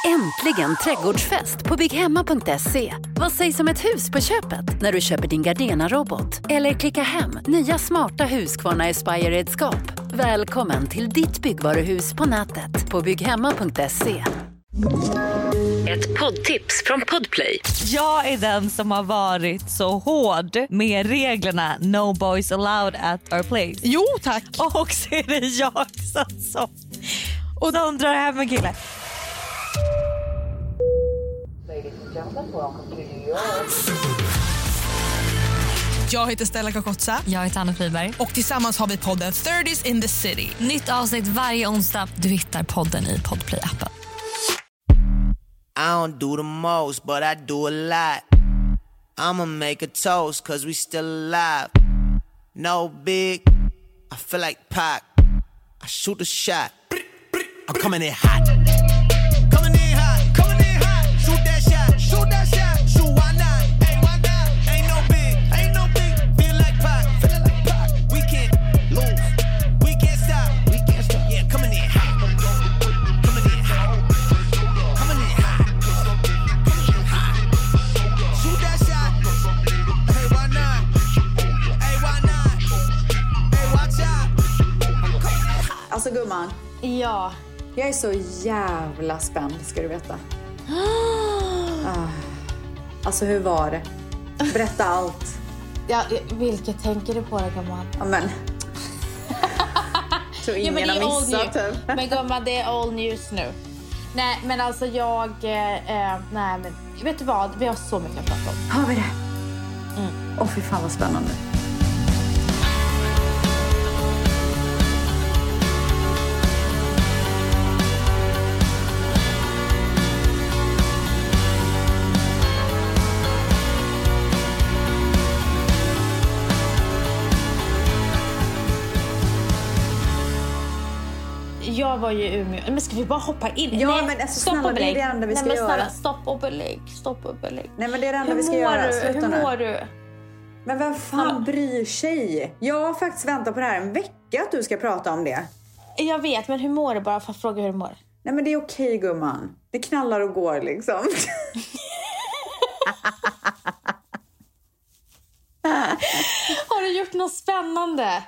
Äntligen trädgårdsfest på bygghemma.se. Vad sägs om ett hus på köpet när du köper din Gardena-robot? Eller klicka hem nya smarta Husqvarna Aspire-redskap. Välkommen till ditt byggvaruhus på nätet på bygghemma.se. Ett poddtips från Podplay. Jag är den som har varit så hård med reglerna No boys allowed at our place. Jo, tack. Och så är det jag som och de drar hem en kille. Jag heter Stella Kakotsa. Jag heter Anna Friberg. Och tillsammans har vi podden 30s in the city. Nytt avsnitt varje onsdag. Du hittar podden i Podplay-appen. I don't do the most, but I do a lot. I'ma make a toast, cause we still alive. No big, I feel like Pac. I shoot a shot. I'm coming in hot. Coming in hot, coming in hot. Shoot that shot, shoot that shot. Shoot, why not? Hey, why not? Ain't no big, ain't no big. Feel like Pac, feel like Pac. We can't lose, we can't stop, we can't stop. Yeah, coming in hot. Coming in hot. Coming in hot. Coming in hot. Shoot that shot. Hey, why not? Hey, why not? Hey, watch out. Alltså gumman, Ja. jag är så jävla spänd, ska du veta. Alltså hur var det? Berätta allt. Ja, vilket tänker du på det, gumman? Ja men. Så ingen men det är har old missat news. typ. Men gumman, det är old news nu. Nej, men alltså nej men vet du vad? Vi har så mycket att prata om. Har vi det? Åh fy fan vad spännande. Jag var ju i Umeå. Men ska vi bara hoppa in? Ja, Nej, men alltså, stopp snälla, och det är belägg. det enda vi ska Nej, men snälla, göra. stopp och belägg. Nej men det är det enda Hur vi ska mår göra. du? Sluta Hur nu. mår du? Men vem fan bryr sig? Jag har faktiskt väntat på det här en vecka att du ska prata om det. Jag vet, men hur mår du? Bara för att fråga hur du mår. Nej men det är okej gumman. Det knallar och går liksom. Har du gjort något spännande?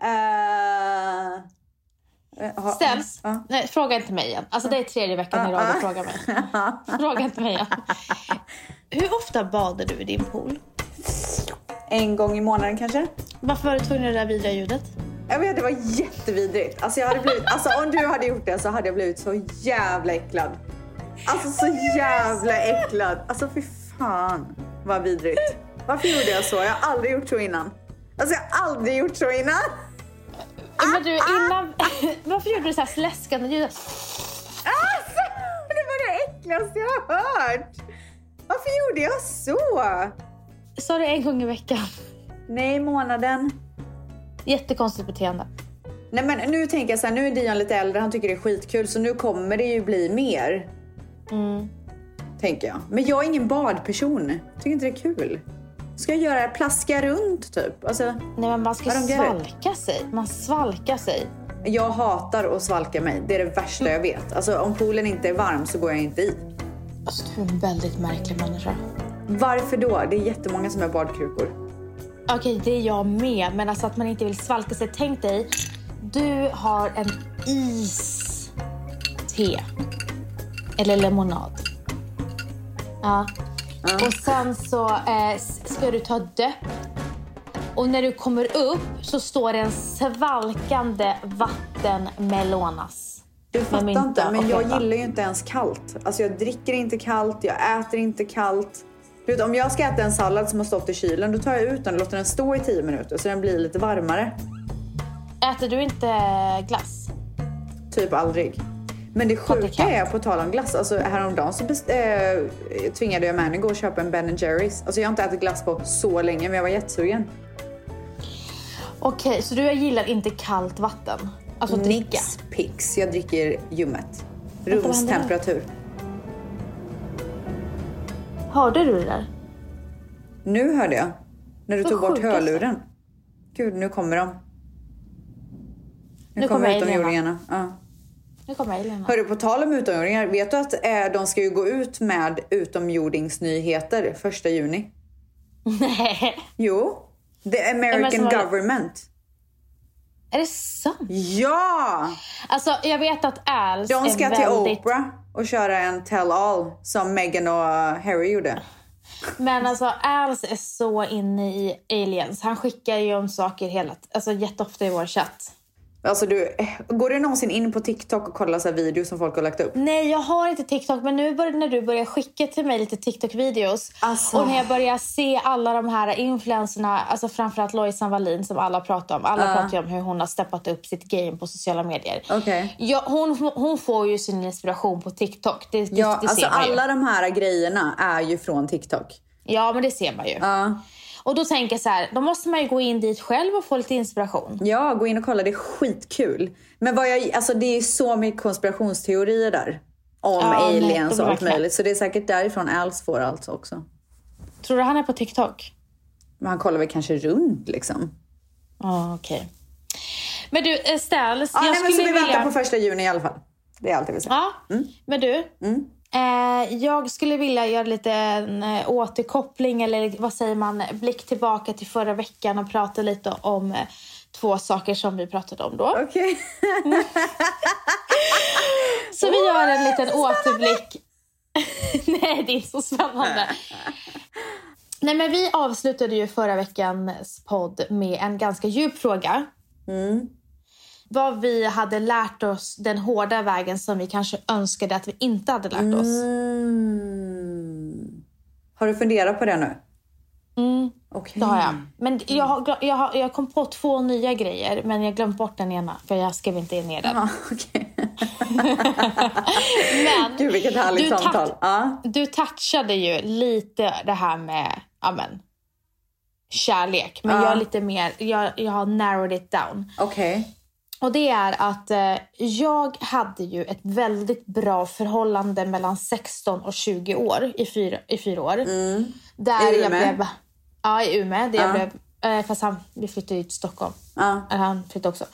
Ställs. Nej, fråga inte mig igen. Alltså det är 3:e veckan i rad du frågar mig. Fråga inte mig igen. Hur ofta badar du i din pool? En gång i månaden kanske. Varför var du tvungen att göra det där vidriga ljudet? Jag vet, det var jättevidrigt. Alltså jag hade blivit, alltså om du hade gjort det så hade jag blivit så jävla äcklad. Alltså så jävla äcklad. Alltså fy fan vad vidrigt. Varför gjorde jag så? Jag har aldrig gjort så innan. Alltså jag har aldrig gjort så innan. Men du, innan... Varför gjorde du så här läskande ljud? Alltså, det var det äckligaste jag har hört. Varför gjorde jag så? Sa du en gång i veckan? Nej, månaden. Jättekonstigt beteende. Nej men nu tänker jag så här, nu är Dion lite äldre, han tycker det är skitkul. Så nu kommer det ju bli mer. Tänker jag. Men jag är ingen badperson. Tycker inte det är kul. Ska jag göra plaska runt typ? Alltså, nej men man ska svalka sig. Man svalkar sig. Jag hatar att svalka mig. Det är det värsta jag vet. Alltså om poolen inte är varm så går jag inte i. Alltså du är en väldigt märklig människa. Varför då? Det är jättemånga som är badkrukor. Okej, det är jag med. Men alltså att man inte vill svalka sig. Tänk dig, du har en iste. Eller lemonad. Ja. Och sen så ska du ta döpp. Och när du kommer upp så står det en svalkande vattenmelonas. Du fattar inte, men jag gillar ju inte ens kallt. Alltså jag dricker inte kallt, jag äter inte kallt. Vet, om jag ska äta en sallad som har stått i kylen, då tar jag ut den och låter den stå i 10 minuter så den blir lite varmare. Äter du inte glass? Typ aldrig. Men det sjuka är, på tal om glass, alltså häromdagen så tvingade jag Manny gå och köpa en Ben & Jerry's. Alltså jag har inte ätit glass på så länge, men jag var jättesugen. Okej, så du gillar inte kallt vatten? Alltså dricka? Nix pix, jag dricker ljummet. Rumstemperatur. Hörde du det där? Nu hörde jag. När du tog bort sjukaste. hörluren. Gud, nu kommer de. Nu kommer utomjordingarna. Ja. Nu kommer Alien. Hörru, på tal om utomjordingar, vet du att de ska ju gå ut med utomjordingsnyheter 1 juni? Nej. Jo, the American government. Är det sant? Ja! Alltså, jag vet att Als De ska är till väldigt... Oprah och köra en tell-all som Meghan och Harry gjorde. Men alltså, Als är så inne i aliens. Han skickar ju om saker jätteofta i vår chatt. Alltså går du någonsin in på TikTok och kollar så här videos som folk har lagt upp? Nej, jag har inte TikTok. Men nu när du börjar skicka till mig lite TikTok-videos. Alltså. Och när jag börjar se alla de här influencerna. Alltså framförallt Lojsan Wallin som alla pratar om. Alla pratar ju om hur hon har steppat upp sitt game på sociala medier. Okay. Ja, hon får ju sin inspiration på TikTok. Det alltså ser man ju. alla de här grejerna är ju från TikTok. Ja, men det ser man ju. Och då tänker jag så här, då måste man ju gå in dit själv och få lite inspiration. Ja, gå in och kolla, det är skitkul. Men det är så mycket konspirationsteorier där. Om aliens och allt möjligt. Så det är säkert därifrån Als får allt också. Tror du han är på TikTok? Men han kollar väl kanske runt liksom. Ja, okej. Men du, Ställs, vi väntar på 1 juni i alla fall. Det är allt jag vill säga. Ja, men du... jag skulle vilja göra lite en återkoppling eller vad säger man, blick tillbaka till förra veckan och prata lite om 2 saker som vi pratade om då. Okej. Så vi gör en liten återblick. Nej, det är så spännande. Nej, men vi avslutade ju förra veckans podd med en ganska djup fråga. Vad vi hade lärt oss den hårda vägen som vi kanske önskade att vi inte hade lärt oss. Har du funderat på det nu? Okay. Det har jag. Men jag kom på 2 nya grejer. Men jag glömde bort den ena. För jag skrev inte ner den. Okay. Men gud, vilket härligt samtal. Du touchade ju lite det här med kärlek. Men jag är lite mer... Jag har narrowed it down. Okej. Okay. Och det är att jag hade ju ett väldigt bra förhållande mellan 16 och 20 år i 4 år. Där I jag Umeå? blev... Ja, i Umeå. Jag blev, fast vi flyttade ju till Stockholm. Han flyttade också.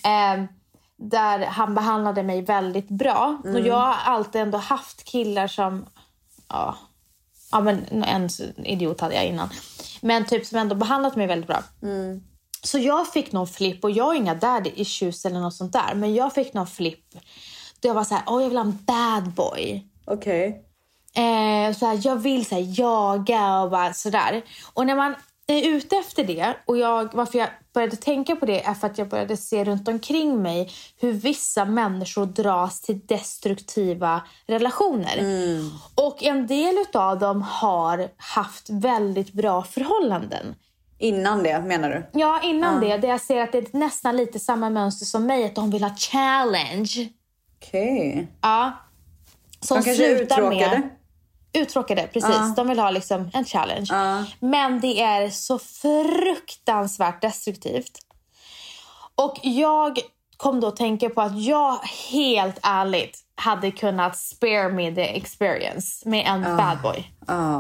Där han behandlade mig väldigt bra. Och jag har alltid ändå haft killar som... Ja, men en idiot hade jag innan. Men typ som ändå behandlat mig väldigt bra. Så jag fick någon flipp, och jag har inga daddy issues eller något sånt där. Men jag fick någon flipp. Då jag var så här, jag vill ha en bad boy. Okej. Så här, jag vill så här, jaga och bara sådär. Och när man är ute efter det, och varför jag började tänka på det är för att jag började se runt omkring mig hur vissa människor dras till destruktiva relationer. Och en del av dem har haft väldigt bra förhållanden. Innan det, menar du? Ja, innan det. Där jag ser att det är nästan lite samma mönster som mig. Att de vill ha challenge. Okej. Ja. Som de kanske är uttråkade. Uttråkade, precis. De vill ha liksom en challenge. Men det är så fruktansvärt destruktivt. Och jag kom då att tänka på att jag helt ärligt hade kunnat spare me the experience med en bad boy.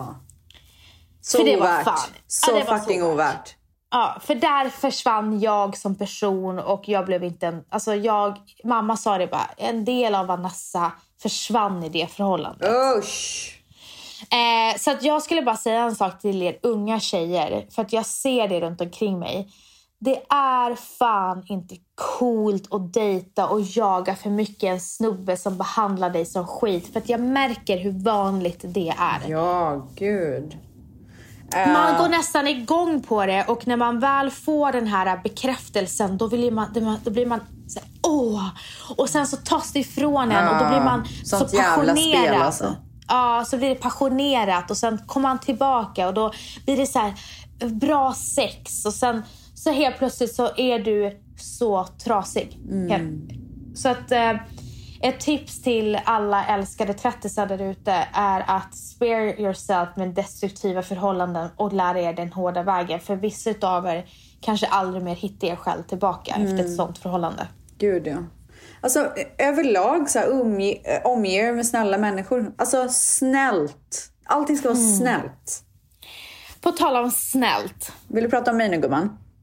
Så för det ovärt. var fan. Så det var fucking ovärt. Ja, för där försvann jag som person och jag blev inte mamma sa det bara, en del av Vanessa försvann i det förhållandet. Usch. Så att jag skulle bara säga en sak till er unga tjejer, för att jag ser det runt omkring mig. Det är fan inte coolt att dejta och jaga för mycket en snubbe som behandlar dig som skit, för att jag märker hur vanligt det är. Ja, gud. Man går nästan igång på det, och när man väl får den här bekräftelsen då blir man så här, och sen så tas det ifrån en och då blir man så passionerad. Spel, alltså. Ja, så blir det passionerat och sen kommer man tillbaka och då blir det så här bra sex och sen så helt plötsligt så är du så trasig. Så att ett tips till alla älskade 30-åringar där ute är att spare yourself med destruktiva förhållanden och lära er den hårda vägen. För vissa av er kanske aldrig mer hittar er själv tillbaka efter ett sånt förhållande. Gud, ja. Alltså överlag så här, omger med snälla människor. Alltså snällt. Allting ska vara snällt. På tal om snällt. Vill du prata om mig nu, gumman?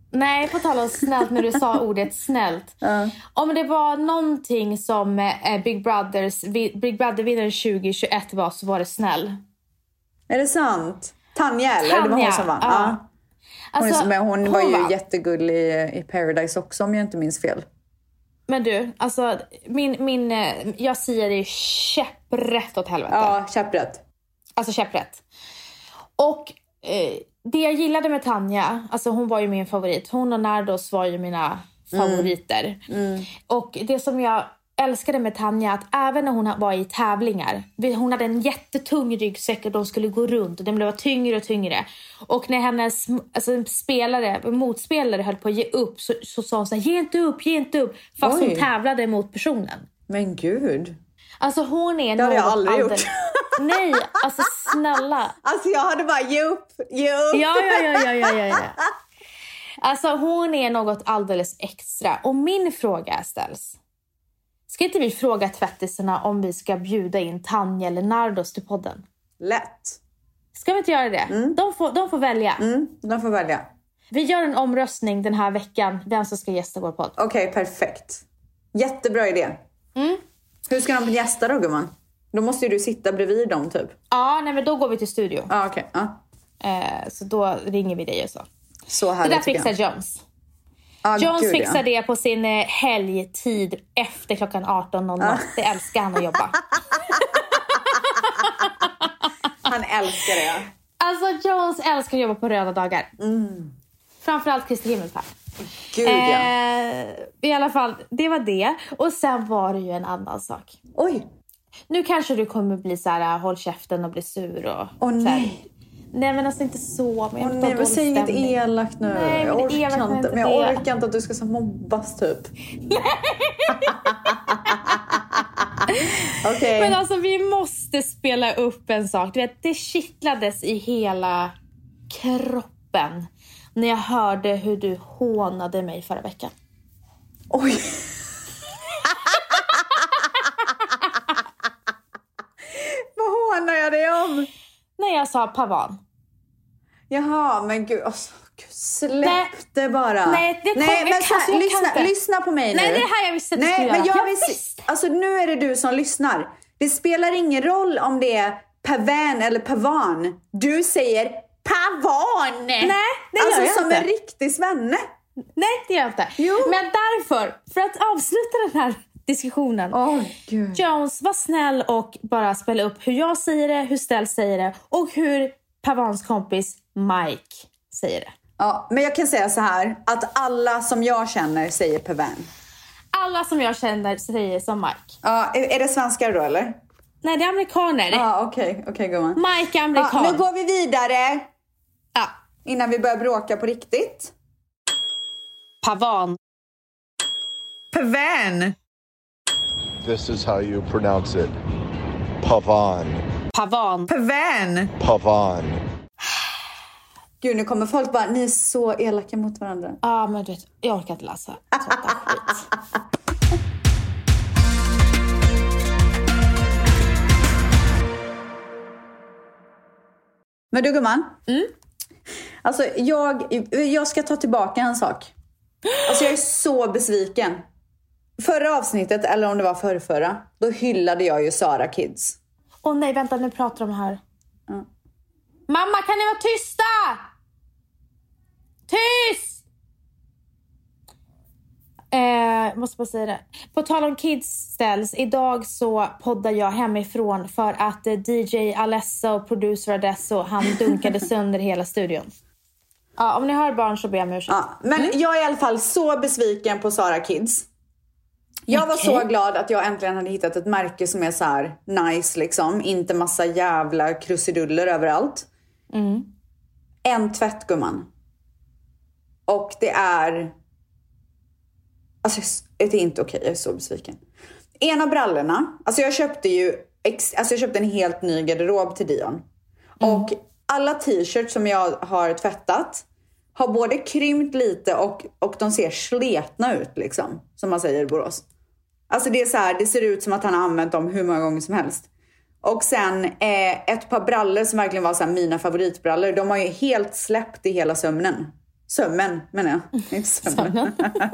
Nej, på tal om snällt när du sa ordet snällt. Om det var någonting som Big Brother-vinnaren 2021 var, så var det snäll. Är det sant? Tanja, eller? Det var hon som var. Ja. Alltså, hon var ju jättegullig i Paradise också, om jag inte minns fel. Men du, alltså jag säger det käpprätt åt helvete. Ja, käpprätt. Alltså käpprätt. Och det jag gillade med Tanja, alltså hon var ju min favorit. Hon och Nardos var ju mina favoriter. Och det som jag älskade med Tanja, att även när hon var i tävlingar, hon hade en jättetung ryggsäck och de skulle gå runt och den blev tyngre och tyngre. Och när hennes motspelare höll på att ge upp, så sa hon så här: ge inte upp. Fast hon tävlade mot personen. Men gud. Alltså hon är det hade jag aldrig gjort. Nej, alltså snälla. Alltså jag hade bara ge upp. Ja. Alltså hon är något alldeles extra. Och min fråga ställs: ska inte vi fråga tvättisarna om vi ska bjuda in Tanja eller Nardos till podden? Lätt. Ska vi inte göra det? De får välja. De får välja. Vi gör en omröstning den här veckan, vem som ska gästa vår podd. Okej, perfekt. Jättebra idé. Hur ska de gästa då, gumman? Då måste ju du sitta bredvid dem typ. Ja, nej men då går vi till studio. Okej. Så då ringer vi dig och så. Så härligt. Det där fixar Jones. Jones fixar det på sin helgtid efter klockan 18:00. Det älskar han att jobba. Han älskar det. Alltså Jones älskar att jobba på röda dagar. Framförallt Kristi Himmelsfärd. Gud I alla fall, det var det. Och sen var det ju en annan sak. Oj. Nu kanske du kommer bli så här: håll käften och bli sur och nej. Nej men alltså inte så, men nej, men säg inget elakt nu. Nej, jag orkar inte. Men jag orkar inte att du ska så mobbas typ. Okej. Men alltså vi måste spela upp en sak. Du vet, det kittlades i hela kroppen när jag hörde hur du hånade mig förra veckan. Oj. Vad hånar jag dig om? När jag sa pavan. Jaha, men gud, släpp det bara. Nej, det kommer. Men lyssna på mig nu. Nej, det här jag visste att du skulle men göra. alltså nu är det du som lyssnar. Det spelar ingen roll om det är pavan eller pavan. Du säger pavan. Nej, det gör alltså jag som inte. En riktig svenne. Nej, det gör jag inte. Jo. Men därför, för att avsluta den här diskussionen. Gud. Jones, var snäll och bara spela upp hur jag säger det, hur Stell säger det och hur Pavans kompis Mike säger det. Ja, men jag kan säga så här, att alla som jag känner säger pavan. Alla som jag känner säger som Mike. Ja, är det svenskar då eller? Nej, det är amerikaner. Ja, okej gumman. Mike är amerikan. Ja, nu går vi vidare. Ja. Innan vi börjar bråka på riktigt. Pavan. Pavan. This is how you pronounce it. Pavan. Pavan. Pavan. Pavan. Gud, nu kommer folk bara, ni är så elaka mot varandra. Ja, men du vet, jag orkar inte läsa sånt där skit. Men du gumman. Alltså jag ska ta tillbaka en sak. Alltså jag är så besviken. Förra avsnittet, eller om det var förrförra, då hyllade jag ju Sara Kids. Åh nej, vänta, nu pratar de här. Mamma, kan ni vara tysta? Tyst! Måste bara säga det. På tal om Kids ställs, idag så poddar jag hemifrån för att DJ Alessa och producer Adesso, han dunkade sönder hela studion. Ja, om ni har barn så ber jag om ursäkt. Ja, men jag är i alla fall så besviken på Sara Kids. Jag var så glad att jag äntligen hade hittat ett märke som är så här nice liksom. Inte massa jävla krusiduller överallt. En tvättgumman. Och det är... Alltså det är inte okej, jag är så besviken. En av brallorna, alltså jag köpte en helt ny garderob till Dion. Och alla t-shirts som jag har tvättat har både krympt lite och de ser sletna ut liksom, som man säger i Borås. Alltså det är så här, det ser ut som att han har använt dem hur många gånger som helst. Och sen ett par brallor som verkligen var så här mina favoritbrallor, de har ju helt släppt i hela sömnen. Sömmen, menar jag. Inte sömmen.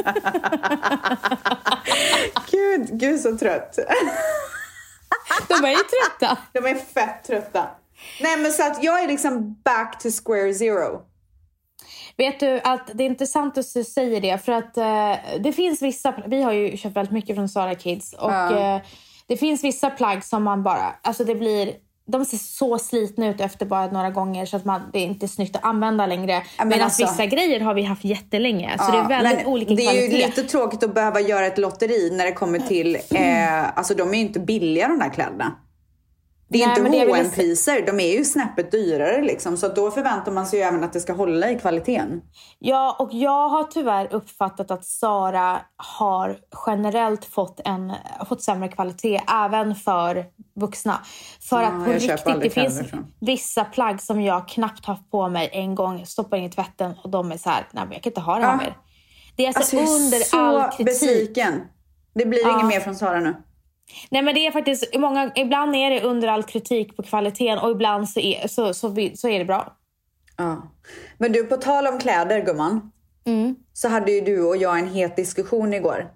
Gud så trött. De är ju trötta. De är fett trötta. Nej, men så att jag är liksom back to square zero. Vet du att det är intressant att du säger det. För att det finns vissa... Vi har ju köpt väldigt mycket från Zara Kids. Och det finns vissa plagg som man bara... Alltså det blir... De ser så slitna ut efter bara några gånger så att det är inte snyggt att använda längre. Medan alltså, vissa grejer har vi haft jättelänge. Så det är väldigt olika kvalitet. Det är ju lite tråkigt att behöva göra ett lotteri när det kommer till... alltså de är ju inte billiga de där kläderna. Det är inte H&M-priser. De är ju snäppet dyrare liksom. Så då förväntar man sig ju även att det ska hålla i kvaliteten. Ja, och jag har tyvärr uppfattat att Zara har generellt fått sämre kvalitet även för vuxna. För att på riktigt, det finns vissa plagg som jag knappt haft på mig en gång, stoppar in i tvätten och de är så här, nej men jag kan inte ha det här mer. Det är alltså under all kritik. Så besviken. Det blir inget mer från Zara nu. Nej, men det är faktiskt ibland är det under all kritik på kvaliteten och ibland så är det bra. Ja. Men du, på tal om kläder, gumman, så hade ju du och jag en het diskussion igår.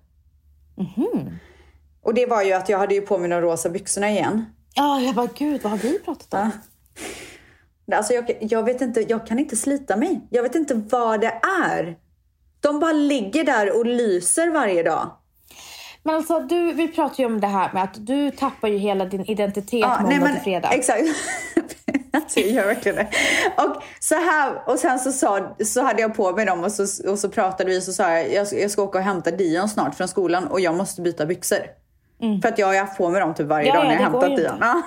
Och det var ju att jag hade ju på mig de rosa byxorna igen. Ja, jag bara, gud, vad har vi pratat om? Ja. Alltså jag vet inte, jag kan inte slita mig. Jag vet inte vad det är. De bara ligger där och lyser varje dag. Men alltså, vi pratar ju om det här med att du tappar ju hela din identitet måndag till fredag. Exakt. Alltså, jag gör verkligen det. Och så här, och sen så hade jag på mig dem och så pratade vi, så sa jag ska åka och hämta Dion snart från skolan och jag måste byta byxor. För att jag har haft på mig dem typ varje dag när jag hämtat Dion. Ja.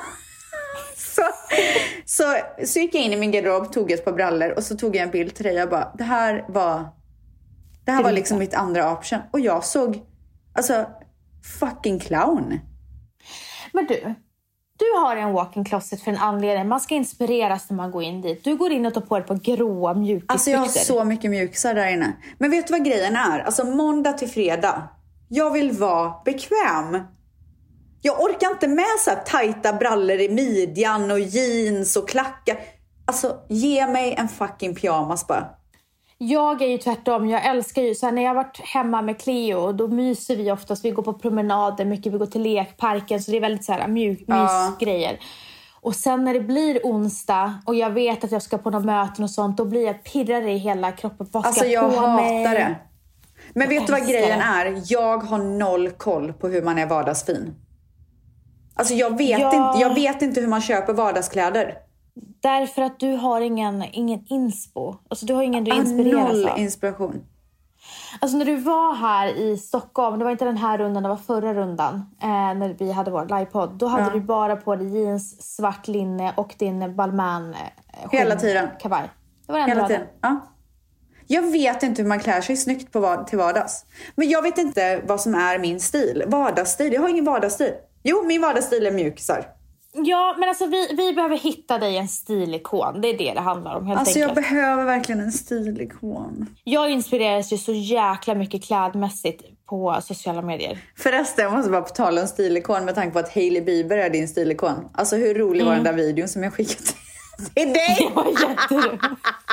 Så gick jag in i min garderob, tog ett par brallor och så tog jag en bild till dig. Jag bara, det här var liksom mitt andra option. Och jag såg, alltså, fucking clown. Men du har en walk-in closet för en anledning. Man ska inspireras när man går in dit. Du går in och tar på dig på gråa mjukisbyxor. Alltså jag har så mycket mjukisar där inne. Men vet du vad grejen är? Alltså måndag till fredag. Jag vill vara bekväm. Jag orkar inte med så här tajta brallor i midjan och jeans och klackar. Alltså ge mig en fucking pyjamas bara. Jag är ju tvärtom. Jag älskar ju så här, när jag har varit hemma med Cleo, då myser vi oftast. Vi går på promenader mycket, vi går till lekparken. Så det är väldigt så här mysgrejer. Och sen när det blir onsdag och jag vet att jag ska på några möten och sånt, då blir jag pirrare i hela kroppen. Alltså jag hatar det. Men vet du vad grejen är? Jag har noll koll på hur man är vardagsfin. Alltså jag vet inte hur man köper vardagskläder. Därför att du har ingen inspo. Alltså du har ingen du inspireras av. Noll inspiration. Alltså när du var här i Stockholm, det var inte den här rundan, det var förra rundan. När vi hade vår livepodd. Då hade du bara på dig jeans, svart linne och din Balmain hela tiden. Kavaj. Det var den hela tiden, ja. Jag vet inte hur man klär sig snyggt till vardags. Men jag vet inte vad som är min stil. Vardagsstil, jag har ingen vardagsstil. Jo, min vardagsstil är mjukisar. Ja, men alltså vi behöver hitta dig en stilikon. Det är det handlar om helt enkelt. Jag behöver verkligen en stilikon. Jag inspireras ju så jäkla mycket klädmässigt på sociala medier. Förresten, jag måste bara på tala om stilikon med tanke på att Hailey Bieber är din stilikon. Alltså hur rolig var den där videon som jag skickade till dig? Det var jätteroligt.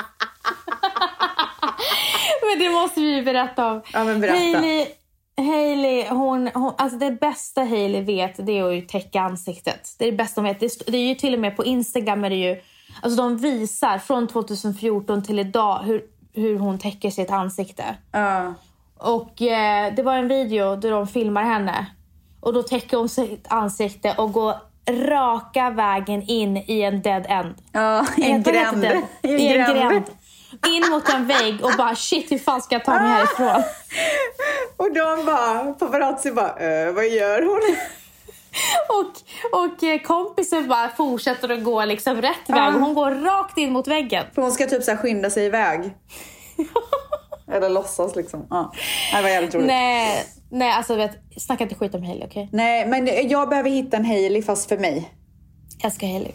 Men det måste vi berätta om. Ja, men berätta. Hailey, hon, alltså det bästa Hailey vet, det är att ju täcka ansiktet. Det är det bästa hon vet. Det är ju till och med på Instagram är det ju, alltså de visar från 2014 till idag hur hon täcker sitt ansikte. Och det var en video där de filmar henne. Och då täcker hon sitt ansikte och går raka vägen in i en dead end. Ja, i en gränd. I en gränd. In mot en vägg och bara shit, hur fan ska jag ta mig härifrån? Och de bara, paparazzi bara, vad gör hon? och kompisen bara fortsätter att gå liksom rätt väg. Och hon går rakt in mot väggen. För hon ska typ så här skynda sig iväg. Eller låtsas liksom. Ja. Det var jävligt roligt. Nej, alltså snacka inte skit om Hailey, okej? Okay? Nej, men jag behöver hitta en Hailey fast för mig. Jag älskar Hailey.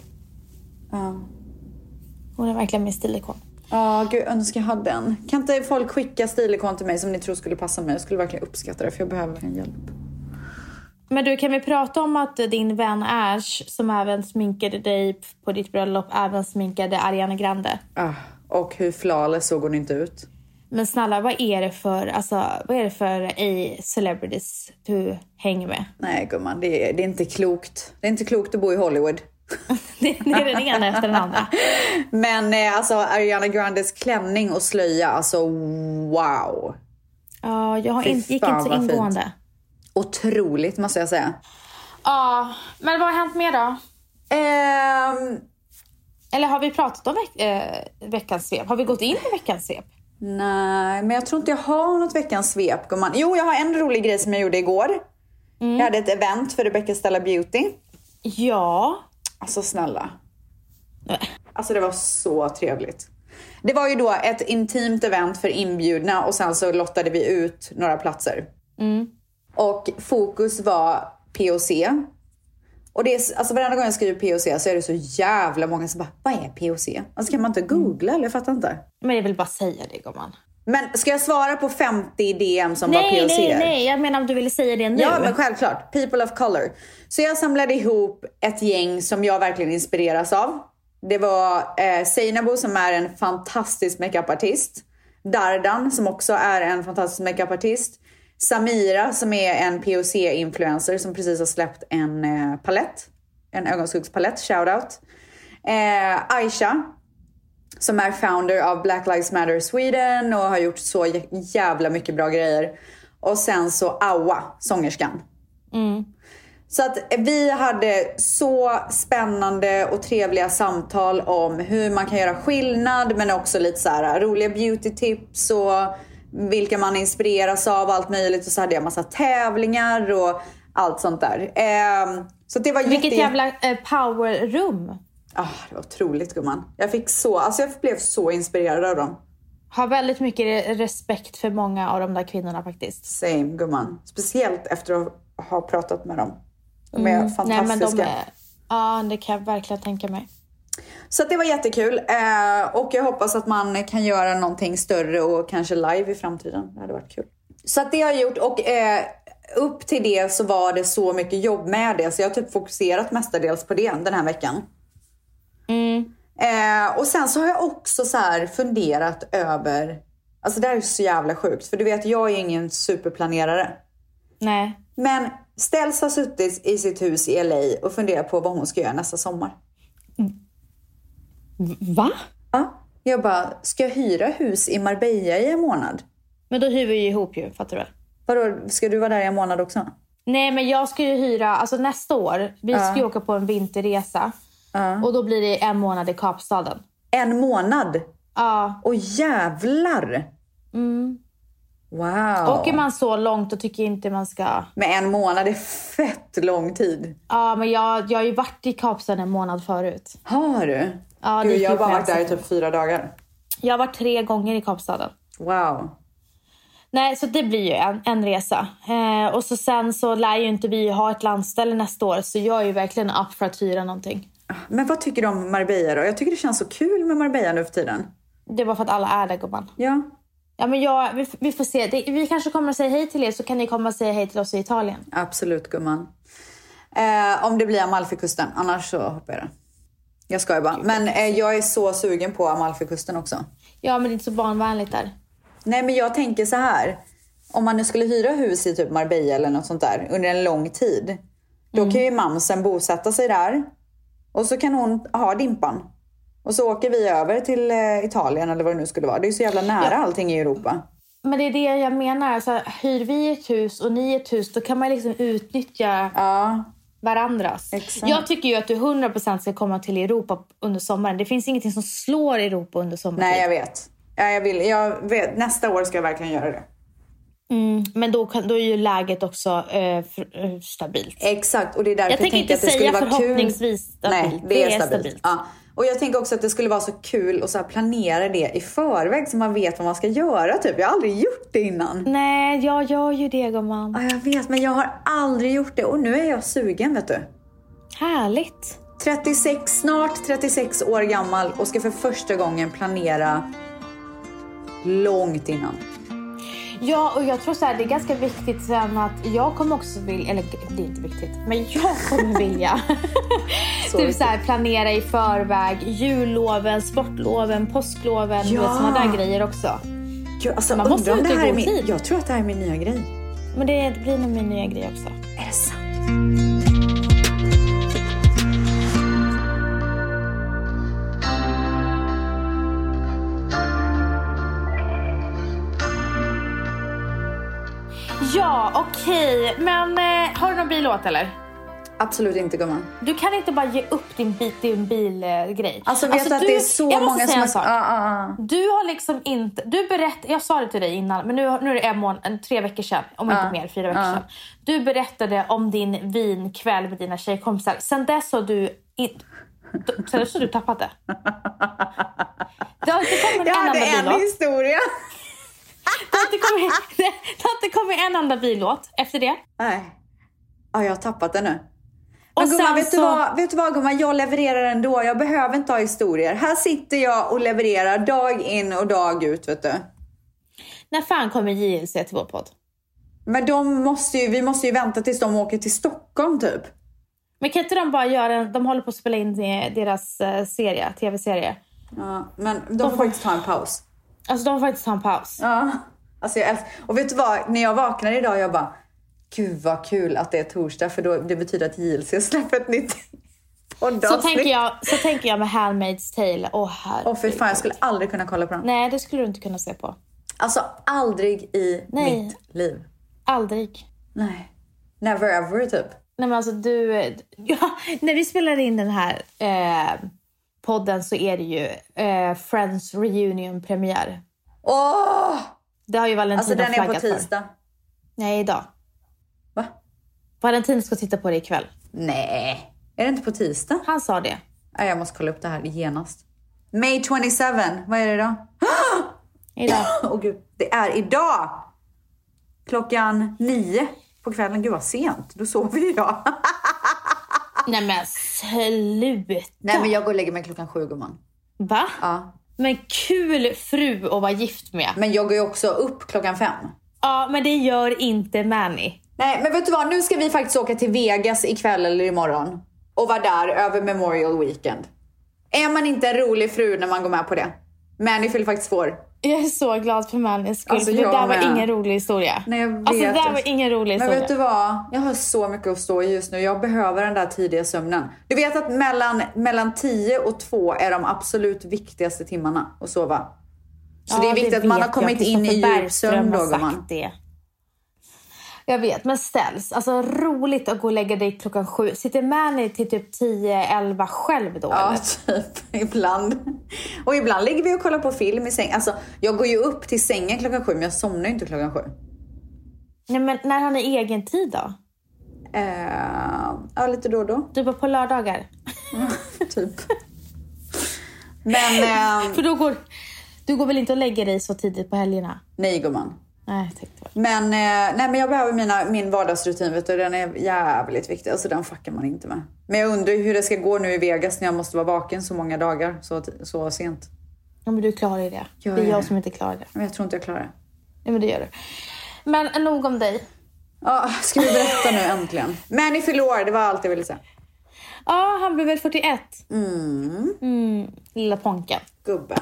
Hon är verkligen min stilikon. Ja, gud, önskar jag hade en. Kan inte folk skicka stilikon till mig som ni tror skulle passa mig? Jag skulle verkligen uppskatta det, för jag behöver en hjälp. Men du, kan vi prata om att din vän Ash, som även sminkade dig på ditt bröllop, även sminkade Ariana Grande? Och hur flawless såg hon inte ut? Men snälla, vad är det för celebrities du hänger med? Nej gumman, det är inte klokt. Det är inte klokt att bo i Hollywood. det är den ena efter den andra. Men alltså Ariana Grandes klänning och slöja, alltså wow. Ja, jag gick inte så ingående. Fint. Otroligt måste jag säga. Ja, men vad har hänt mer då? Eller har vi pratat om veckans svep? Har vi gått in i veckans svep? Nej, men jag tror inte jag har något veckans svep, gumman. Jo, jag har en rolig grej som jag gjorde igår. Jag hade ett event för Rebecca Stella Beauty. Ja. Alltså snälla. Alltså det var så trevligt. Det var ju då ett intimt event för inbjudna och sen så lottade vi ut några platser. Och fokus var POC. Och det är, alltså varenda gång jag skriver POC så är det så jävla många som bara, vad är POC? Alltså kan man inte googla eller? Jag fattar inte. Men jag vill bara säga det, gumman. Men ska jag svara på 50 DM som var POC? Nej, jag menar om du ville säga det nu. Ja, men självklart. People of color. Så jag samlade ihop ett gäng som jag verkligen inspireras av. Det var Seinabo som är en fantastisk makeupartist. Dardan som också är en fantastisk makeupartist. Samira som är en POC-influencer som precis har släppt en palett. En ögonskuggspalett, shoutout. Aisha som är founder av Black Lives Matter Sweden och har gjort så jävla mycket bra grejer. Och sen så Awa, sångerskan. Så att vi hade så spännande och trevliga samtal om hur man kan göra skillnad, men också lite så här roliga beauty-tips och vilka man inspireras av, allt möjligt. Och så hade jag massa tävlingar och allt sånt där. Så det var vilket jävla powerrum. Det var otroligt, gumman. Jag blev så inspirerad av dem. Har väldigt mycket respekt för många av de där kvinnorna faktiskt. Same, gumman. Speciellt efter att ha pratat med dem. De är fantastiska. Det kan jag verkligen tänka mig. Så det var jättekul. Och jag hoppas att man kan göra någonting större och kanske live i framtiden. Det hade varit kul. Så att det har jag gjort. Och upp till det så var det så mycket jobb med det. Så jag har typ fokuserat mestadels på det den här veckan. Och sen så har jag också så här funderat över... Alltså det här är så jävla sjukt. För du vet, jag är ingen superplanerare. Nej. Men Ställs har suttit i sitt hus i LA och funderat på vad hon ska göra nästa sommar. Va? Ja, jag bara, ska jag hyra hus i Marbella i en månad? Men då hyr vi ju ihop ju, fattar du? Vadå, ska du vara där i en månad också? Nej, men jag ska ju hyra, alltså nästa år, vi ska ju åka på en vinterresa. Och då blir det en månad i Kapstaden. En månad? Ja. Åh jävlar! Wow. Åker man så långt och tycker inte man ska... Men en månad är fett lång tid. Ja, men jag har ju varit i Kapstaden en månad förut. Har du? Ja, Gud, jag har bara varit där i typ 4 dagar. Jag har varit 3 gånger i Kapstaden. Wow. Nej, så det blir ju en resa. Och så sen så lär ju inte vi ha ett landställe nästa år. Så jag är ju verkligen upp för att hyra någonting. Men vad tycker du om Marbella då? Jag tycker det känns så kul med Marbella nu för tiden. Det var för att alla är där, gumman. Ja. Ja, men vi får se. Vi kanske kommer att säga hej till er, så kan ni komma och säga hej till oss i Italien. Absolut, gumman. Om det blir Amalfikusten, annars så hoppar jag det. Jag ska ju bara. Men jag är så sugen på Amalfikusten också. Ja, men det är inte så barnvänligt där. Nej, men jag tänker så här. Om man nu skulle hyra hus i typ Marbella eller något sånt där under en lång tid. Då kan ju mamsen bosätta sig där. Och så kan hon ha dimpan. Och så åker vi över till Italien eller vad det nu skulle vara. Det är så jävla nära allting i Europa. Men det är det jag menar. Alltså, hyr vi ett hus och ni ett hus, då kan man liksom utnyttja varandras. Exakt. Jag tycker ju att du 100% ska komma till Europa under sommaren. Det finns ingenting som slår Europa under sommaren. Nej, jag vet. Ja, jag vet. Nästa år ska jag verkligen göra det. Men då är ju läget också stabilt. Exakt, och det är därför jag tänkte att det skulle vara kul. Förhoppningsvis stabilt. Nej, det är stabilt. Ja. Och jag tänker också att det skulle vara så kul att så här planera det i förväg så man vet vad man ska göra. Typ. Jag har aldrig gjort det innan. Nej, jag gör ju det, gumman. Ja, jag vet, men jag har aldrig gjort det. Och nu är jag sugen, vet du. Härligt. Snart 36 år gammal och ska för första gången planera långt innan. Ja, och jag tror så här, det är ganska viktigt sen att jag kommer också vilja, eller det är inte viktigt, men jag kommer vilja typ så här, planera i förväg julloven, sportloven, påskloven, sådana där grejer också. Alltså, man måste undra om ut det i här är god min, tid. jag tror att det här är min nya grej. Men det blir nog min nya grej också. Är det sant? Ja, okej. Men har du någon billåt eller? Absolut inte, gumman. Du kan inte bara ge upp din bilgrej. Alltså vet att det är så många som har... Du har liksom inte... Jag sa det till dig innan, men nu är det 3 veckor sedan. Om inte mer, 4 veckor sedan. Du berättade om din vinkväll med dina tjejkompisar. Sen dess har du... Sen dess har du tappat det. Det har inte kommit en enda billåt. en historia. Det har inte kommit en enda billåt efter det. Nej. Ja, jag har tappat det nu. Och men gumman, sen vet du vad gumman? Jag levererar ändå. Jag behöver inte ha historier. Här sitter jag och levererar dag in och dag ut, vet du. När fan kommer JLC till vår podd? Men vi måste ju vänta tills de åker till Stockholm typ. Men kan inte de bara göra... De håller på att spela in deras tv-serie. Ja, men de får faktiskt ta en paus. Alltså de får faktiskt ta en paus. Ja. Alltså och vet du vad? När jag vaknade idag, jag bara... Gud vad kul att det är torsdag, för det betyder att JLC släpper ett nytt poddavsnitt. Så tänker jag med Handmaid's Tale. För fan, jag skulle aldrig kunna kolla på den. Nej, det skulle du inte kunna se på. Alltså aldrig i mitt liv. Aldrig. Nej. Never ever typ. Nej men alltså när vi spelar in den här podden så är det ju Friends Reunion premiär. Åh! Det har ju Valentina alltså den är flaggat på tisdag. för. Nej, idag. Va? Valentin ska titta på det ikväll. Nej. Är det inte på tisdag? Han sa det. Nej, jag måste kolla upp det här genast. May 27. Vad är det då? Idag. Åh gud, det är idag. 9:00 på kvällen. Gud vad sent. Då sover ju jag. Nej men sluta. Nej men jag går och lägger mig 7:00, gumman. Va? Ja. Men kul fru att vara gift med. Men jag går ju också upp 5:00. Ja, men det gör inte Manny. Nej, men vet du vad? Nu ska vi faktiskt åka till Vegas ikväll eller imorgon. Och vara där över Memorial Weekend. Är man inte en rolig fru när man går med på det? Manny fyller faktiskt får. Jag är så glad för Mannys skull. Alltså, för det där var med. ingen rolig historia. Nej, jag vet. Alltså det där var ingen rolig historia. Men vet du vad? Jag har så mycket att stå i just nu. Jag behöver den där tidiga sömnen. Du vet att mellan 10 och 2 är de absolut viktigaste timmarna att sova. Så det är viktigt att man har kommit in i djupsömn då, gumman. Jag vet, men ställs. Alltså roligt att gå och lägga dig 7:00. Sitter Manny till typ 10-11 själv då? Ja, eller? typ. Ibland. Och ibland ligger vi och kollar på film i säng. Alltså, jag går ju upp till sängen 7:00, men jag somnar ju inte 7:00. Nej, men när har ni egen tid då? Ja, lite då och då. Du bara på lördagar? Typ. Men... För du går väl inte och lägger dig så tidigt på helgerna? Nej, gumman. Nej, jag tänkte väl. Men jag behöver min vardagsrutin, vet du. Den är jävligt viktig. Alltså den fuckar man inte med. Men jag undrar hur det ska gå nu i Vegas när jag måste vara vaken så många dagar. Så sent. Ja, men du klarar ju det. Det är jag som inte klarar det. Men jag tror inte jag klarar det. Ja, men det gör du. Men nog om dig. Ja, ska vi berätta nu äntligen. Manny fyller, det var allt jag ville säga. Ja, han blev väl 41. Mm. Lilla ponken. Gubben.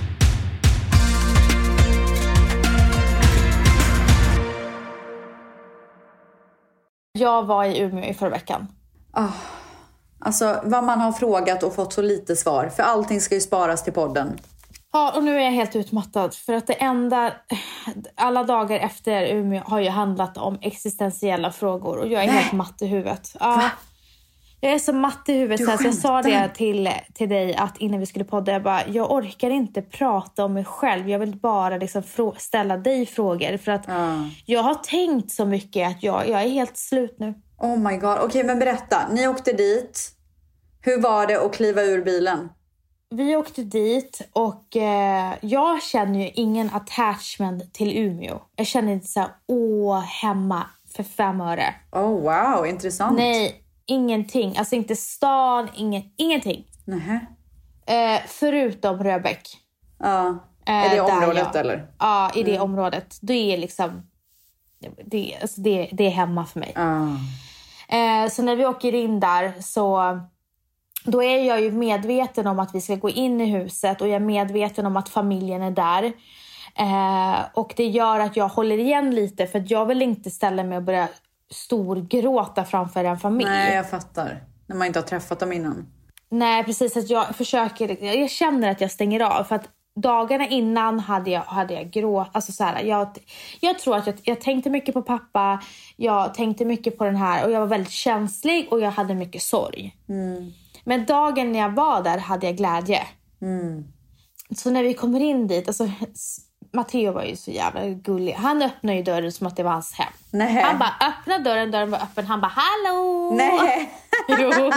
Jag var i Umeå i förra veckan. Alltså vad man har frågat och fått så lite svar. För allting ska ju sparas till podden. Ja, och nu är jag helt utmattad. För att alla dagar efter Umeå har ju handlat om existentiella frågor. Och jag är helt matt i huvudet. Ja, jag är så matt i huvudet. Så jag sa det till dig att innan vi skulle podda. Jag orkar inte prata om mig själv. Jag vill bara liksom ställa dig frågor. För att jag har tänkt så mycket att jag är helt slut nu. Oh my god. Okej, men berätta. Ni åkte dit. Hur var det att kliva ur bilen? Vi åkte dit och jag känner ju ingen attachment till Umeå. Jag känner inte så här, hemma för 5 öre. Oh wow, intressant. Nej, ingenting. Alltså inte stan, ingenting. Nähä. Förutom Röbäck. Ja, är det området eller? Ja, i det området. Det är liksom, det är hemma för mig. Så när vi åker in där så... Då är jag ju medveten om att vi ska gå in i huset och jag är medveten om att familjen är där. Och det gör att jag håller igen lite. För att jag vill inte ställa mig och börja storgråta framför en familj. Nej, jag fattar. När man inte har träffat dem innan. Nej, precis. Att jag känner att jag stänger av. För att dagarna innan hade jag gråt. Alltså så här, jag tror att jag tänkte mycket på pappa. Jag tänkte mycket på den här. Och jag var väldigt känslig. Och jag hade mycket sorg. Men dagen när jag var där hade jag glädje. Så när vi kommer in dit. Alltså, Matteo var ju så jävla gullig. Han öppnade ju dörren som att det var hans hem. Nej. Han bara öppnade dörren var öppen. Han bara, hallå! Nej. Jo.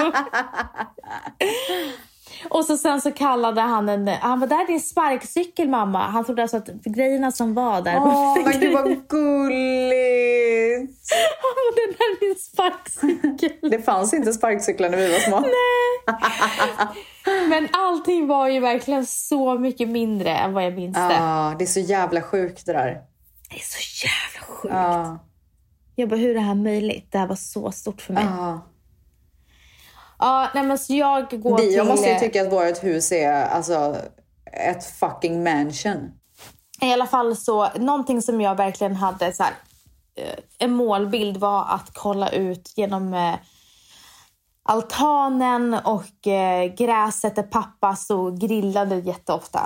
Och sen så kallade han han var där, din sparkcykel, mamma. Han trodde alltså att grejerna som var där. Men det var gulligt. Han var den där din sparkcykel. Det fanns inte sparkcyklar när vi var små. Nej. Men allting var ju verkligen så mycket mindre än vad jag minns det. Ja, det är så jävla sjukt det där. Det är så jävla sjukt. Jag bara, hur är det här möjligt? Det här var så stort för mig. Ja, nej, men så jag går till... Jag måste ju tycka att vårt hus är alltså ett fucking mansion. I alla fall så, någonting som jag verkligen hade så här, en målbild var att kolla ut genom altanen och gräset där pappa så grillade jätteofta.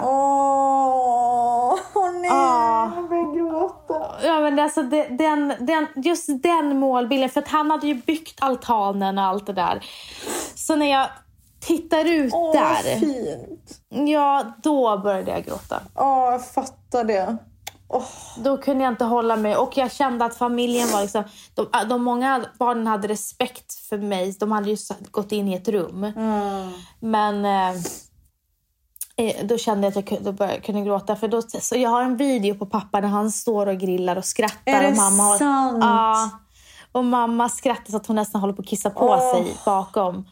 Nej, jag börjar gråta. Ja, men alltså just den målbilden, för att han hade ju byggt altanen och allt det där. Så när jag tittar ut där, fint. Ja, då började jag gråta. Jag fattar det. Då kunde jag inte hålla mig. Och jag kände att familjen var liksom... De många barnen hade respekt för mig. De hade ju gått in i ett rum. Men då kände jag att jag kunde gråta. För så jag har en video på pappa när han står och grillar och skrattar. Är det och mamma sant? Ja. Och mamma skrattar så att hon nästan håller på att kissa på sig bakom.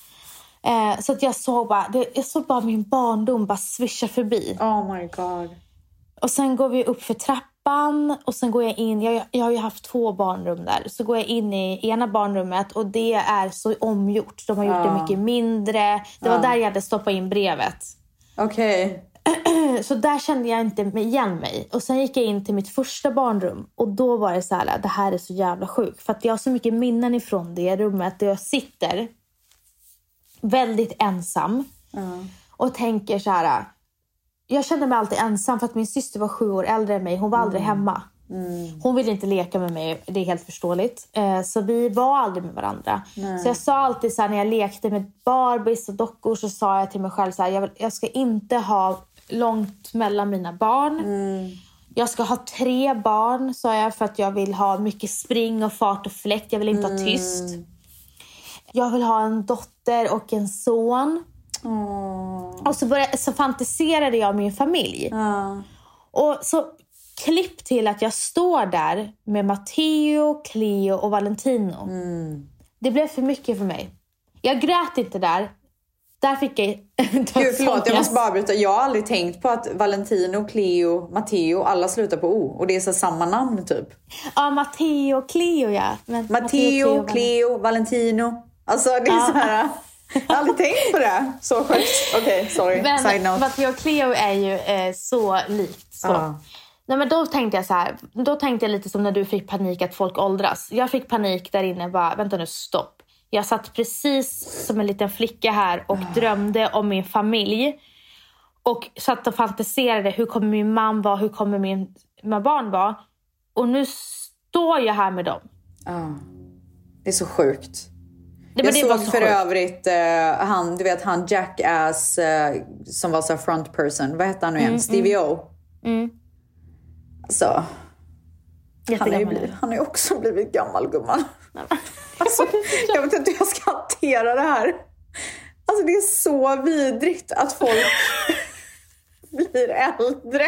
Så att jag såg bara min barndom bara svischa förbi. Oh my god. Och sen går vi upp för trappan och sen går jag in. Jag har ju haft 2 barnrum där. Så går jag in i ena barnrummet och det är så omgjort. De har gjort det mycket mindre. Det var där jag hade stoppat in brevet. Okej. Så där kände jag inte igen mig. Och sen gick jag in till mitt första barnrum. Och då var det så här, det här är så jävla sjukt. För att jag har så mycket minnen ifrån det rummet där jag sitter väldigt ensam. Och tänker så här... Jag kände mig alltid ensam för att min syster var 7 år äldre än mig. Hon var aldrig hemma. Hon ville inte leka med mig. Det är helt förståeligt. Så vi var aldrig med varandra. Så jag sa alltid så här, när jag lekte med Barbies och dockor, så sa jag till mig själv så här, jag ska inte ha långt mellan mina barn. Jag ska ha 3 barn, sa jag, för att jag vill ha mycket spring och fart och fläkt. Jag vill inte ha tyst. Jag vill ha en dotter och en son. Och så fantiserade jag min familj. Och så klipp till att jag står där med Matteo, Cleo och Valentino. Det blev för mycket för mig. Jag grät inte där. Där fick jag... Gud, förlåt, jag måste bara bryta. Jag har aldrig tänkt på att Valentino, Cleo, Matteo, alla slutar på O. Och det är så samma namn typ. Ja, Matteo och Cleo, ja. Men Matteo, Cleo, Valentino. Alltså det är så här... Jag har aldrig tänkt på det. Så sjukt. Okej, sorry. Men side note. Matteo och Cleo är ju så likt. Så. Nej, men då tänkte jag så här. Då tänkte jag lite som när du fick panik att folk åldras. Jag fick panik där inne. Bara, vänta nu, stopp. Jag satt precis som en liten flicka här och drömde om min familj. Och satt och fantiserade. Hur kommer min man vara? Hur kommer mina barn vara? Och nu står jag här med dem. Det är så sjukt. Jag såg för övrigt han Jackass som var så front person. Vad heter han nu igen? Stevie O. Så han är också blivit gammal, gumman. Alltså, jag vet inte hur jag ska hantera det här. Alltså det är så vidrigt att folk blir äldre.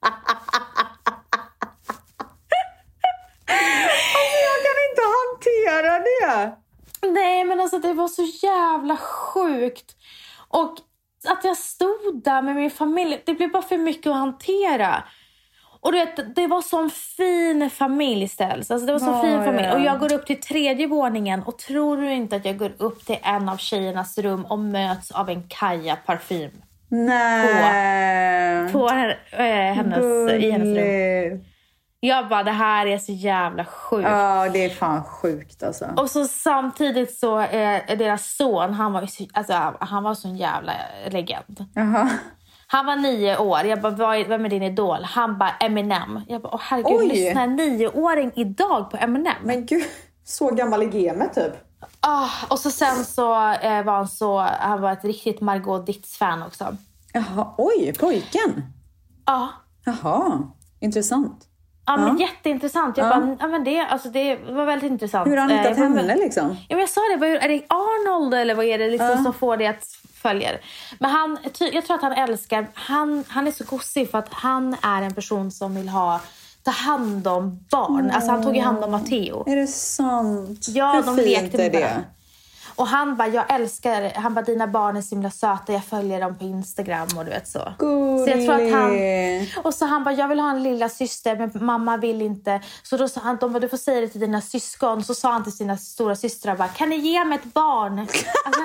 Alltså jag kan inte hantera det. Nej, men alltså det var så jävla sjukt. Och att jag stod där med min familj, det blev bara för mycket att hantera. Och du vet, det var sån fin familj istället. Alltså det var så fin familj. Och jag går upp till 3:e våningen. Och tror du inte att jag går upp till en av tjejernas rum och möts av en Kaja parfym? Nej. På i hennes rum. Jag bara, det här är så jävla sjukt. Ja, det är fan sjukt alltså. Och så samtidigt så är deras son, han var så en jävla legend. Han var 9 år. Jag bara, vem är din idol? Han bara, Eminem. Jag bara, herregud, lyssna en 9-åring idag på Eminem. Men gud, så gammal i gamet typ. Och så sen så var han var ett riktigt Margot Ditz-fan också. Jaha, oj, pojken. Ja. Jaha, intressant. Ja, men jätteintressant. Jag bara, ja, men det var väldigt intressant. Hur har han hittat henne liksom? Ja, men jag sa det, är det Arnold eller vad är det liksom som får det att följa? Men jag tror att han älskar, han är så gosig för att han är en person som vill ta hand om barn. Alltså han tog ju hand om Matteo. Är det sant? Ja, hur de fint lekte med är det? varandra. Och han bara, jag älskar, han bara, dina barn är så himla söta, jag följer dem på Instagram och du vet så. Gullig. Så jag tror att och så han bara, jag vill ha en lilla syster men mamma vill inte. Så då sa han, du får säga det till dina syskon. Så sa han till sina stora systrar bara, kan ni ge mig ett barn? Alltså,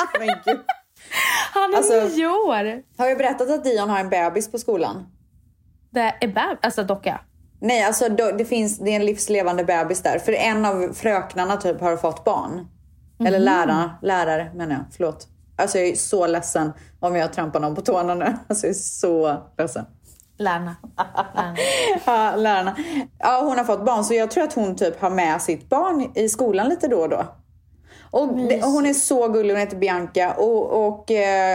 han är 9 år. Har jag berättat att Dion har en bebis på skolan? Det är alltså docka. Nej, alltså det är en livslevande bebis där. För en av fröknarna typ har fått barn. Eller lärare menar jag, förlåt. Alltså jag är så ledsen om jag trampar någon på tårna nu. Alltså jag är så ledsen. Lärarna. Ja, lärarna. Ja, hon har fått barn så jag tror att hon typ har med sitt barn i skolan lite då och då. Och hon är så gullig, hon heter Bianca. Och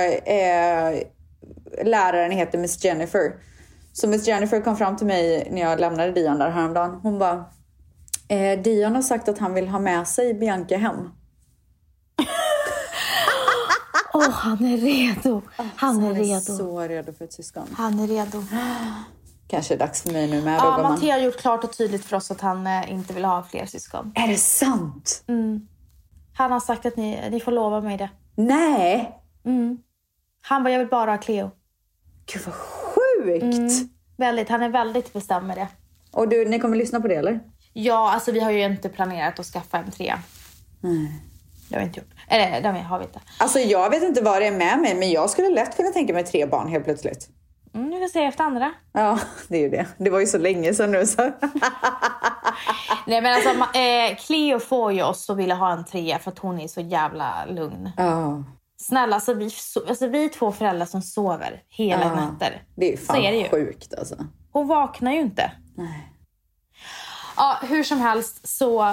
läraren heter Miss Jennifer. Så Miss Jennifer kom fram till mig när jag lämnade Dion där häromdagen. Hon bara, Dion har sagt att han vill ha med sig Bianca hem. Han är redo. Han är så redo för ett syskon. Han är redo. Kanske är dags för mig nu med. Ja, Matteo har gjort klart och tydligt för oss att han inte vill ha fler syskon. Är det sant? Han har sagt att ni får lova mig det. Nej. Han bara, jag vill bara ha Cleo. Gud vad sjukt. Han är väldigt bestämd med det. Och ni kommer lyssna på det eller? Ja, alltså vi har ju inte planerat att skaffa en 3. Det har vi inte gjort. Eller det har vi inte. Alltså jag vet inte vad det är med mig. Men jag skulle lätt kunna tänka mig 3 barn helt plötsligt. Du kan säga efter andra. Ja, det är ju det. Det var ju så länge sedan nu så. Nej men alltså Cleo får ju oss att vilja ha en 3 för att hon är så jävla lugn. Snälla, alltså vi 2 föräldrar som sover hela nätter. Det är fan så är det ju. Sjukt alltså. Hon vaknar ju inte. Nej. Ja, hur som helst så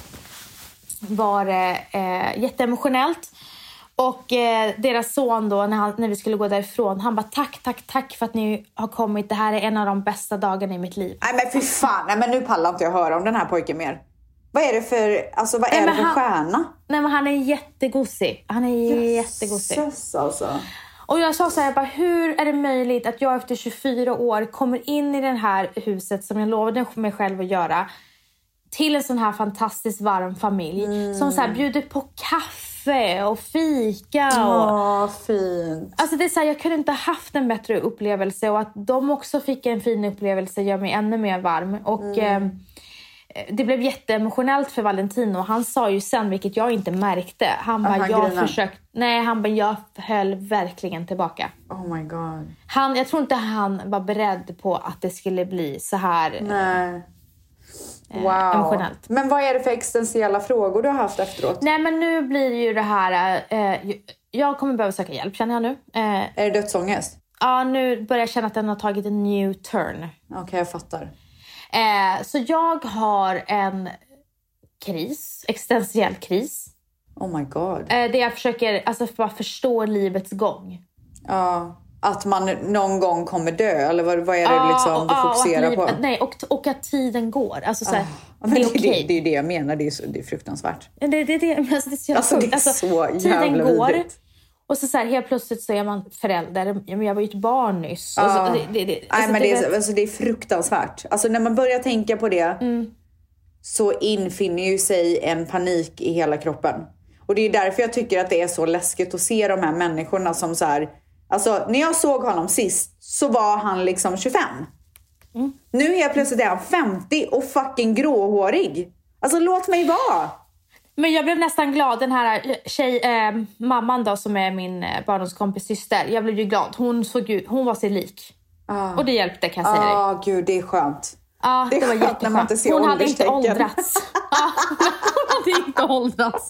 var det jätteemotionellt. Och deras son då, när vi skulle gå därifrån, han bara tack för att ni har kommit. Det här är en av de bästa dagarna i mitt liv. Nej men fy fan, nej, men nu pallar inte jag höra om den här pojken mer. Vad är det för, alltså vad är det för stjärna? Nej men han är jättegosig. Han är jättegosig. Alltså. Och jag sa så här, bara, hur är det möjligt att jag efter 24 år kommer in i det här huset som jag lovade mig själv att göra, till en sån här fantastiskt varm familj som så här bjuder på kaffe och fika och fint. alltså det är så här, jag kunde inte ha haft en bättre upplevelse, och att de också fick en fin upplevelse gör mig ännu mer varm. Och det blev jätteemotionellt för Valentino. Han sa ju sen, vilket jag inte märkte, han bara, jag höll verkligen tillbaka. Oh my god. Jag tror inte han var beredd på att det skulle bli så här. Nej. Wow. Emotionellt. Men vad är det för existentiella frågor du har haft efteråt? Nej men nu blir det ju det här, jag kommer behöva söka hjälp, känner jag nu. Är det dödsångest? Ja, nu börjar jag känna att den har tagit en new turn. Okej, jag fattar. Så jag har en existentiell kris. Oh my god. Det jag försöker, alltså bara förstå livets gång. Ja, att man någon gång kommer dö, eller vad är det liksom du fokuserar på? Nej, och att tiden går. Alltså så här, det är okej. Det är det jag menar, det är fruktansvärt. Det är så alltså, det är så jävla tiden går. vidrigt. Och så här, helt plötsligt så är man förälder. Jag var ju ett barn nyss. Ja. Alltså, det är fruktansvärt. Alltså när man börjar tänka på det så infinner ju sig en panik i hela kroppen. Och det är därför jag tycker att det är så läskigt att se de här människorna som så här. Alltså när jag såg honom sist så var han liksom 25. Nu helt plötsligt är han 50 och fucking gråhårig. Alltså låt mig vara. Men jag blev nästan glad. Den här mamman då, som är min barndomskompis syster. Jag blev ju glad. Hon var sig lik. Och det hjälpte, kan jag säga dig. Gud, det är skönt. Ja, det var jätteskönt. Hon hade inte åldrats. Hon hade inte åldrats.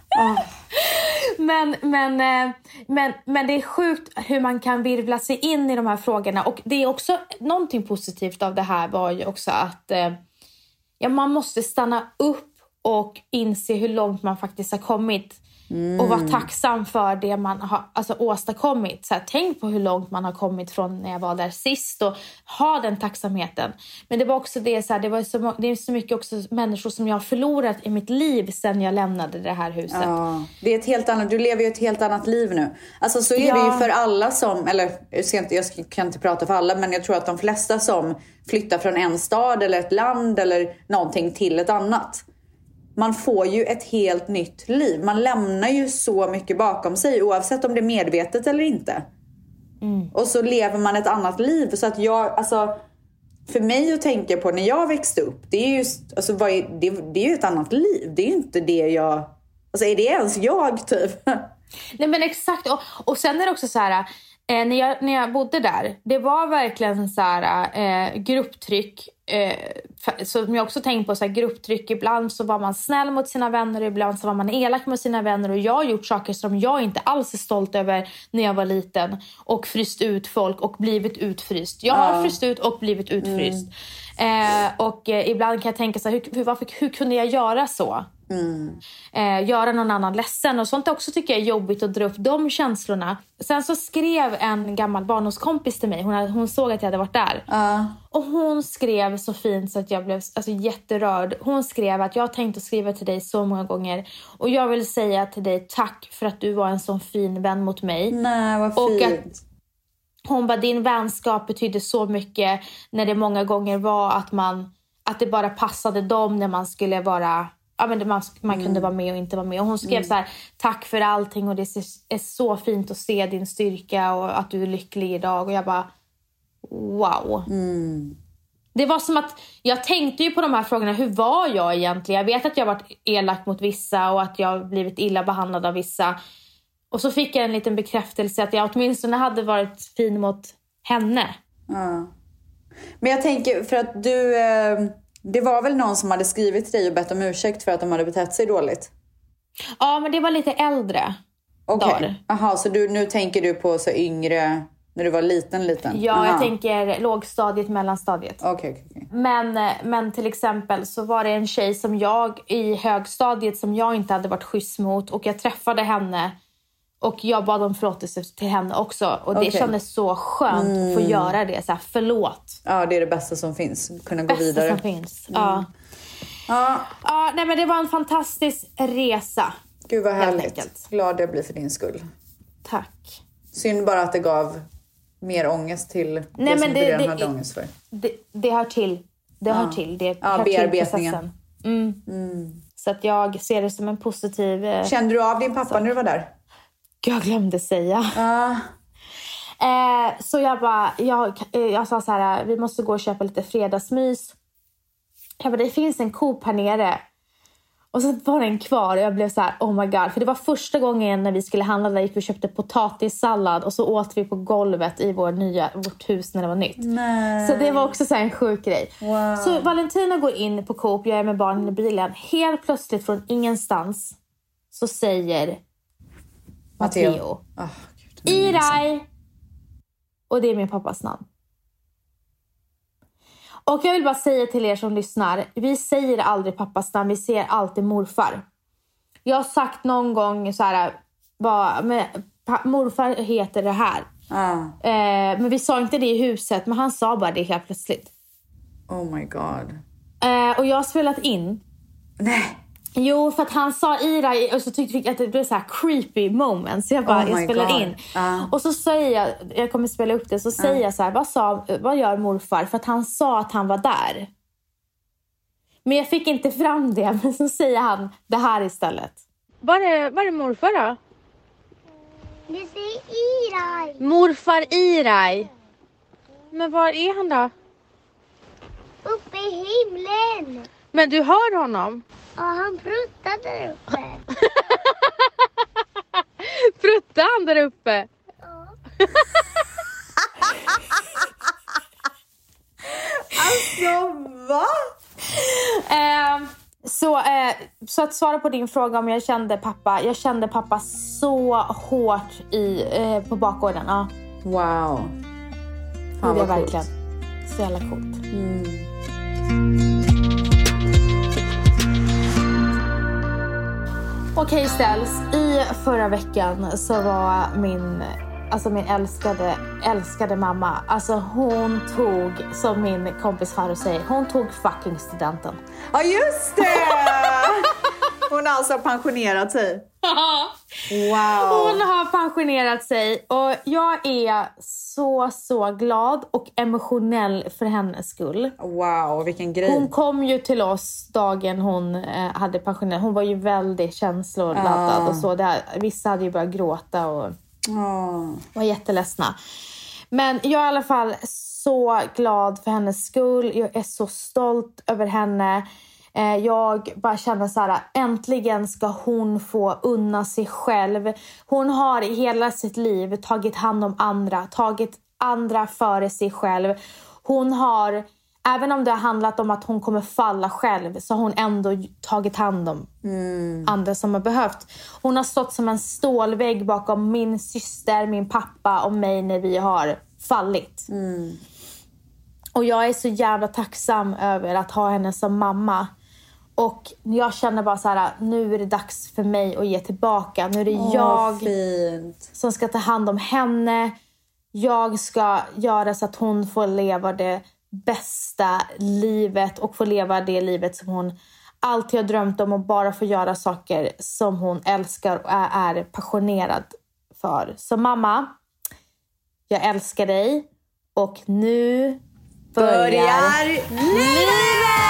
Men det är sjukt hur man kan virvla sig in i de här frågorna. Och det är också någonting positivt av det här var ju också att man måste stanna upp och inse hur långt man faktiskt har kommit. Och vara tacksam för det man har åstadkommit. Så här, tänk på hur långt man har kommit från när jag var där sist. Och ha den tacksamheten. Men det var också det, så här, det är så mycket också människor som jag har förlorat i mitt liv sedan jag lämnade det här huset. Ja, det är ett helt annat, du lever ju ett helt annat liv nu. Alltså så är det ju för alla som, eller jag kan inte prata för alla, men jag tror att de flesta som flyttar från en stad eller ett land eller någonting till ett annat. Man får ju ett helt nytt liv. Man lämnar ju så mycket bakom sig, oavsett om det är medvetet eller inte. Och så lever man ett annat liv. Så att för mig att tänka på när jag växte upp, det är ju det är ju ett annat liv. Det är ju inte det jag... Alltså är det ens jag typ? Nej, men exakt. Och sen är det också så här... När jag bodde där, det var verkligen så här grupptryck. Som jag också tänkt på, så här, grupptryck. Ibland så var man snäll mot sina vänner, ibland så var man elak mot sina vänner. Och jag har gjort saker som jag inte alls är stolt över när jag var liten. Och fryst ut folk och blivit utfryst. Jag har fryst ut och blivit utfryst. Ibland kan jag tänka så här, hur kunde jag göra så? Göra någon annan ledsen och sånt också tycker jag är jobbigt att dra upp de känslorna. Sen så skrev en gammal barndomskompis till mig. Hon såg att jag hade varit där. Och hon skrev så fint så att jag blev jätterörd. Hon skrev att jag tänkte skriva till dig så många gånger. Och jag vill säga till dig tack för att du var en sån fin vän mot mig. Nej, vad fint. Och att hon bara, din vänskap betydde så mycket när det många gånger var att det bara passade dem när man skulle vara... Ja, men man kunde vara med och inte vara med. Och hon skrev så här, tack för allting och det är så fint att se din styrka och att du är lycklig idag. Och jag bara, wow. Det var som att, jag tänkte ju på de här frågorna, hur var jag egentligen? Jag vet att jag varit elak mot vissa och att jag blivit illa behandlad av vissa. Och så fick jag en liten bekräftelse att jag åtminstone hade varit fin mot henne. Men jag tänker, för att du... Det var väl någon som hade skrivit till dig och bett om ursäkt för att de hade betett sig dåligt? Ja, men det var lite äldre. Okej. Jaha, så nu tänker du på så yngre, när du var liten? Ja, jag tänker lågstadiet, mellanstadiet. Okej. Men till exempel så var det en tjej som jag i högstadiet som jag inte hade varit schysst mot. Och jag träffade henne och jag bad om förlåtelse till henne också. Och det kändes så skönt att få göra det. Så här, förlåt. Ja, det är det bästa som finns. Kunna gå vidare. Det bästa som finns, nej, men det var en fantastisk resa. Gud vad härligt. Glad jag blir för din skull. Tack. Synd bara att det gav mer ångest till det som du redan hade ångest för. Det hör till. Det hör till. Det hör bearbetningen. Till så att jag ser det som en positiv... Kände du av din pappa när du var där? Jag glömde säga. Så jag sa så här, vi måste gå och köpa lite fredagsmys. Jag bara, det finns en Coop här nere. Och så var den kvar och jag blev så här, oh my god. För det var första gången när vi skulle handla där gick vi och köpte potatissallad. Och så åt vi på golvet i vårt hus när det var nytt. Nej. Så det var också så här en sjuk grej. Wow. Så Valentina går in på Coop, jag är med barnen i bilen. Helt plötsligt från ingenstans så säger Matteo. Irai! Och det är min pappas namn. Och jag vill bara säga till er som lyssnar. Vi säger aldrig pappas namn. Vi säger alltid morfar. Jag har sagt någon gång så här. Morfar heter det här. Men vi sa inte det i huset. Men han sa bara det helt plötsligt. Oh my god. Och jag har spelat in. Nej. Jo, för att han sa Ira och så tyckte jag att det blev så här creepy moment. Så jag bara, jag spelar in. Och så säger jag kommer spela upp det. Så säger jag så här, vad gör morfar? För att han sa att han var där. Men jag fick inte fram det. Men så säger han det här istället. Var är morfar då? Det säger Irai. Morfar Irai. Men var är han då? Uppe i himlen. Men du hör honom? Ja, han pruttade där uppe. Pruttade han där uppe? Ja. Alltså, va? Så att svara på din fråga om jag kände pappa. Jag kände pappa så hårt på bakgården. Ja. Wow. Det var verkligen så jävla coolt. Okej, Ställs. I förra veckan så var min älskade mamma. Alltså hon tog, som min kompis Faro säger, hon tog fucking studenten. Ja, just det! Hon har alltså pensionerat sig. Wow. Hon har pensionerat sig och jag är så glad och emotionell för hennes skull. Wow, vilken grej. Hon kom ju till oss dagen hon hade pensionerat. Hon var ju väldigt känsloladdad och så. Vissa hade ju börjat gråta och var jätteledsna. Men jag är i alla fall så glad för hennes skull. Jag är så stolt över henne. Jag bara känner så här, äntligen ska hon få unna sig själv. Hon har i hela sitt liv tagit hand om andra, tagit andra före sig själv. Hon har, även om det har handlat om att hon kommer falla själv, så har hon ändå tagit hand om andra som har behövt. Hon har stått som en stålvägg bakom min syster, min pappa och mig när vi har fallit. Och jag är så jävla tacksam över att ha henne som mamma. Och jag känner bara så här, nu är det dags för mig att ge tillbaka. Nu är det jag som ska ta hand om henne. Jag ska göra så att hon får leva det bästa livet. Och få leva det livet som hon alltid har drömt om. Och bara få göra saker som hon älskar och är passionerad för. Så mamma, jag älskar dig. Och nu börjar livet!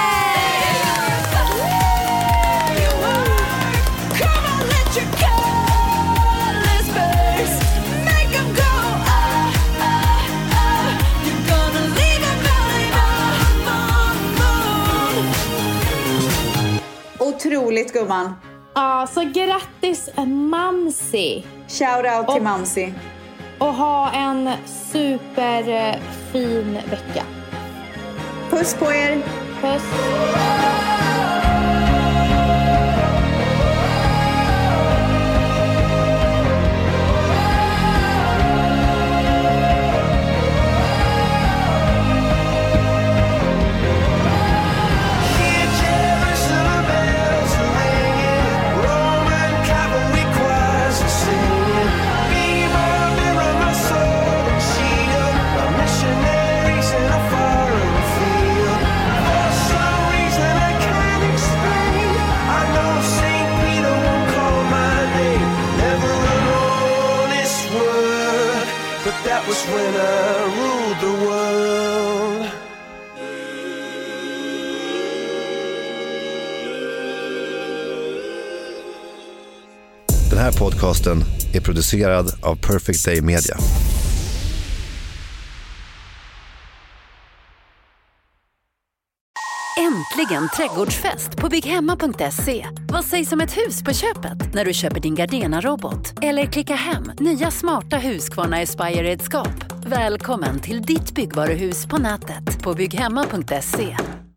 Otroligt, gumman. Ja, så grattis Mamsi. Shout out till Mamsi. Och ha en superfin vecka. Puss på er. Puss. That was when I ruled the world. Den här podcasten är producerad av Perfect Day Media. Äntligen trädgårdsfest på BigHemma.se. Vad sägs om ett hus på köpet när du köper din Gardena-robot? Eller klicka hem nya smarta Husqvarna Aspire-redskap. Välkommen till ditt byggvaruhus på nätet på BigHemma.se.